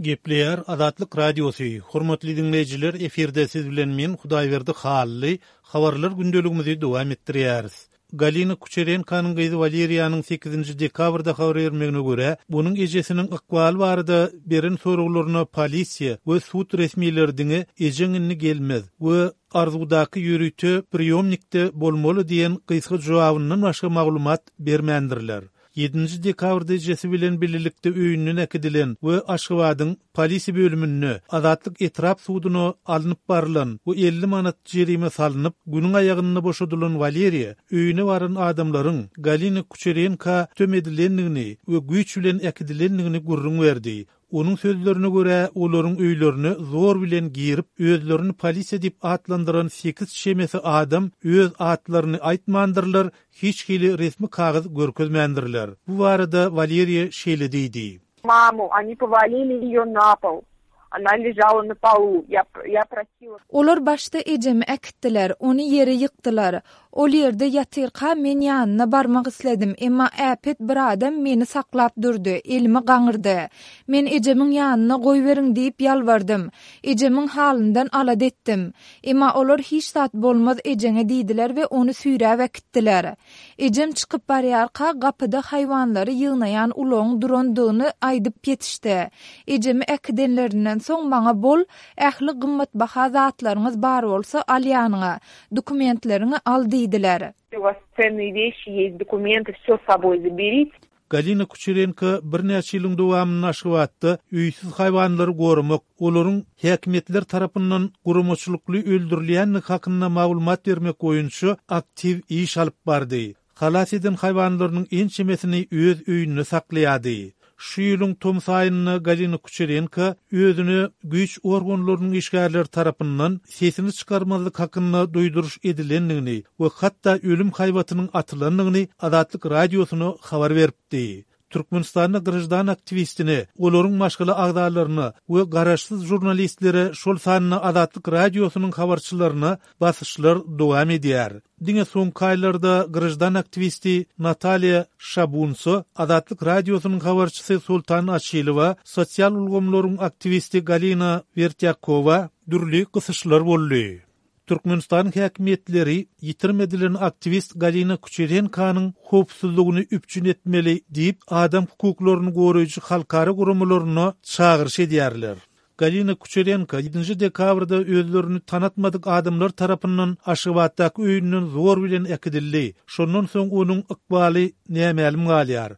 Gepleyer Azatlyk Radiosu. Hormatly dinleyijiler, eferde siz bilen men Hudaýberdi Hally habarlar gündeligimizi dowam etdirýäris. Galina Kucherenkanyň gyzy Valeriýanyň 8-nji dekabrda habar bermegine görä, bunyň ejesiniň ykbaly barada beren soraglaryna polisiýa we sud resmiýetleriniň ejeňini gelmez we arzudaky ýürütü priýomnikde bolmaly diýen gysga jogabynyň başga maglumat bermändirler. 7-nji dekabrda ejesi bilen birlikde öýünden äkidilen we Aşgabatyň polisi bölümine azatlyk etrap suduny alınıp barılan bu 50 manat jerime salınıp günüň aýagyny boşadylan Valeriýa öýüne baran adamlaryň Galina Kucherenka tömedilenligini we güýç bilen äkidilenligini gurrun berdi. Onun sözlerine göre olaryň öýlerini zor bilen girip özlerini polisiýa dip atlandyran 8 şemesi adam öz atlaryny aýtmandyrlar, hiç hili resmi kağız görkezmändirler. Bu barada Valeriýa şeýle diýdi. Маму, они повалили её на пол. Она лежала на полу. Я просила. Olar başta ejemi äkitdiler, onu yere ýykdylar. Ol ýerde ýatyrka men ýanyna barmak isledim, emma äpet bir adam meni saklap durdy, elimi gaňyrdy. Men ejemiň ýanyna goýberiň diýip ýalbardym. Ejemiň halyndan alad etdim. Emma olar hiç zat bolmaz ejeňe diýdiler we onu süýräp äkitdiler. Ejem çykyp barýarka gapyda haýwanlary ýygnaýan uloň durandygyny aýdyp ýetişdi. Ejemi äkidenlerinden soň maňa bol ähli gymmatbaha zatlaryňyz bar bolsa al ýanyňa, dokumentlerini al diýdiler. У вас ценные вещи, есть документы, всё с собой заберите. Galina Kucherenka bir näçe ýylyň dowamyny Aşgabatda öýsiz haýwanlary gorumak, olaryň häkimetler tarapyndan gurumaçylykly öldürilýänligi hakynda maglumat bermek boýunça aktiv iş alyp bardy. Halas eden haýwanlarynyň ençemesini öz öýünde saklaýady. Şu ýylyň tom saýyny Galina Kucherenka özüni güýç organlarynyň işgärleri tarapyndan sesini çykarmazlyk hakynda duýduruş edilendigini we hatda ölüm haýbatynyň atylandygyny Azatlyk radiosyna habar beripdi. Türkmenistanyň gyrjdan aktivistini, olaryň maşgala agdalaryny we garaşsyz jurnalistlere şol sanyny Azatlyk radiosynyň habarçylaryna basyşlar dowam edýär. Diňe soňky aýlarda gyrjdan aktivisti Nataliya Shabunso, Azatlyk radiosynyň habarçysy Sultan Aşylowa, sosial ulgamlaryň aktivisti Galina Vertyakova dürli gysyşlar boldy. Türkmenistan häkimetleri ýitirmedilen aktivist Galina Kucherenkanyň howpsuzlygyny üpçün etmeli diýip adam hukuklaryny goraýjy halkara gurumlaryna çağırış edýärler. Galina Kucherenka 7-nji dekabrda özlerini tanatmadyk adamlar tarapyndan Aşgabatdaky öýünden zor bilen äkidildi. Şondan soň onuň ykbaly nämälim galýar.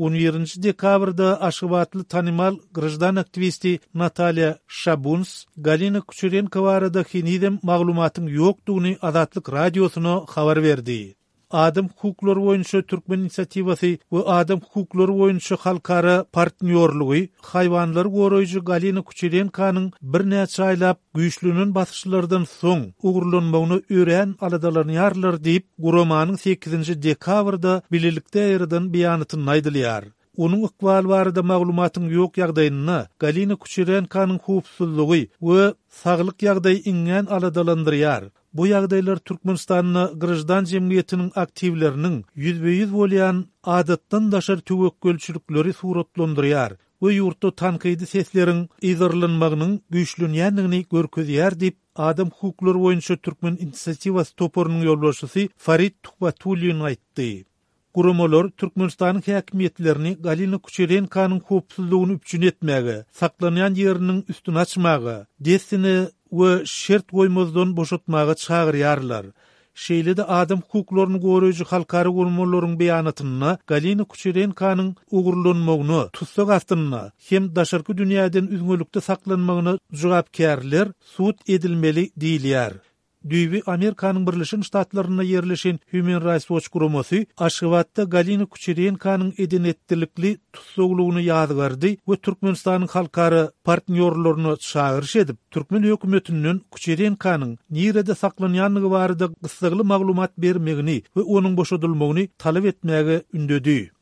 17 dekabrda Aşgabatly tanymal gyrjdan aktivisti Nataliya Shabuns Galina Kucherenka barada hinidem maglumatyň ýokdugyny Azatlyk radiosyna habar berdi. Adam hukuklary boýunça Türkmen inisiativasy we adam hukuklary boýunça halkara partnerligi haýwanlary goraýjy Galina Kucherenkanyň bir näçe aýlap güýçlünün basyşlardan soň ugurlanmagyny öýren aladalanýarlar diýip guramanyň 8-nji dekabrda bilelikde ýerden beýanatyny aýdylýar. Onun ykbaly barada maglumatyň ýok ýagdaýyna Galina Kucherenkanyň howpsuzlygy we saglyk ýagdaýy iňen aladalandyrýar. Bu ýagdaýlar Türkmenistanyň gyrjdan jemgyýetiniň aktivleriniň ýüzbe-ýüz bolýan adatdan daşar töwekkelçilikleri suratlandyrýar we ýurtda tankydy sesleriň ýazarlanmagynyň güýçlenýändigini görkezýär diýip adam hukuklary boýunça Türkmen inisiativasy toporunyň ýolbaşçysy Farid Tuhbatulyn aýtdy. Guramalar Türkmenistanyň häkimetlerini Galina Kucherenkanyň howpsuzlygyny üpçün etmäge, saklanýan ýeriniň üstüne açmagy, desini we şert goýmazdan boşatmagy çağırýarlar. Şeýle-de adam hukuklaryny goraýjy halkara gurumlaryň beýanatyna Galina Kucherenkanyň ugurlanmagyny, tutsak astyna hem daşarky dünýäden üzgünlikde saklanmagyny jogapkärler sud edilmeli diýilýär. Düýbi Amerikanyň Birleşik Ştatlaryna ýerleşen Human Rights Watch guramasy Aşgabatda Galina Kucherenkanyň edenetdirlikli tutsaglygyny ýazgardy we Türkmenistanyň halkara partnerlaryny çağırış edip Türkmen hökümetinden Kucherenkanyň nirede saklanýanlygy barada gysgaly maglumat bermegini we onuň boşadylmagyny talap etmäge ündedi.